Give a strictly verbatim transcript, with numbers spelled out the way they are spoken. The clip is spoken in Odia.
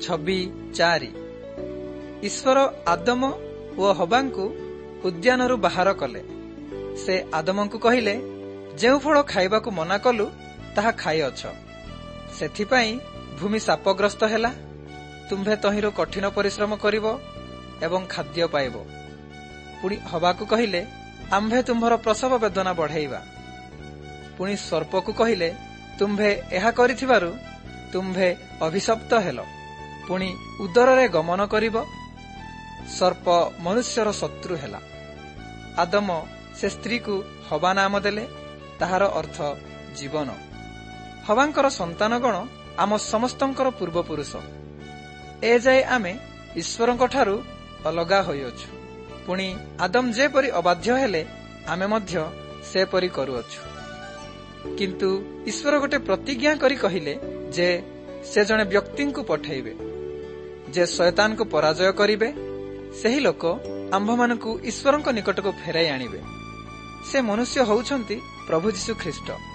ଛବି ଚାରି। ଈଶ୍ୱର ଆଦମ ଓ ହବାଙ୍କୁ ଉଦ୍ୟାନରୁ ବାହାର କଲେ। ସେ ଆଦମଙ୍କୁ କହିଲେ, ଯେଉଁ ଫଳ ଖାଇବାକୁ ମନା କଲୁ ତାହା ଖାଇଅଛ, ସେଥିପାଇଁ ଭୂମି ଶାପଗ୍ରସ୍ତ ହେଲା। ତୁମ୍ଭେ ତହିଁରୁ କଠିନ ପରିଶ୍ରମ କରିବ ଏବଂ ଖାଦ୍ୟ ପାଇବ। ପୁଣି ହବାକୁ କହିଲେ, ଆମ୍ଭେ ତୁମ୍ଭର ପ୍ରସବ ବେଦନା ବଢ଼ାଇବା। ପୁଣି ସର୍ପକୁ କହିଲେ, ତୁମ୍ଭେ ଏହା କରିଥିବାରୁ ତୁମ୍ଭେ ଅଭିଶପ୍ତ ହେଲ, ପୁଣି ଉଦରରେ ଗମନ କରିବ। ସର୍ପ ମନୁଷ୍ୟର ଶତ୍ରୁ ହେଲା। ଆଦମ ସେ ସ୍ତ୍ରୀକୁ ହବା ନାମ ଦେଲେ, ତାହାର ଅର୍ଥ ଜୀବନ। ହବାଙ୍କର ସନ୍ତାନଗଣ ଆମ ସମସ୍ତଙ୍କର ପୂର୍ବପୁରୁଷ। ଏଯାଏ ଆମେ ଈଶ୍ୱରଙ୍କଠାରୁ ଅଲଗା ହୋଇଅଛୁ। ପୁଣି ଆଦମ ଯେପରି ଅବାଧ୍ୟ ହେଲେ, ଆମେ ମଧ୍ୟ ସେପରି କରୁଅଛୁ। କିନ୍ତୁ ଈଶ୍ୱର ଗୋଟେ ପ୍ରତିଜ୍ଞା କରି କହିଲେ ଯେ ସେ ଜଣେ ବ୍ୟକ୍ତିଙ୍କୁ ପଠାଇବେ, ଯେ ଶୟତାନକୁ ପରାଜୟ କରିବେ। ସେହି ଲୋକ ଆମ୍ଭମାନଙ୍କୁ ଈଶ୍ୱରଙ୍କ ନିକଟକୁ ଫେରାଇ ଆଣିବେ। ସେ ମନୁଷ୍ୟ ହେଉଛନ୍ତି ପ୍ରଭୁ ଯୀଶୁ ଖ୍ରୀଷ୍ଟ।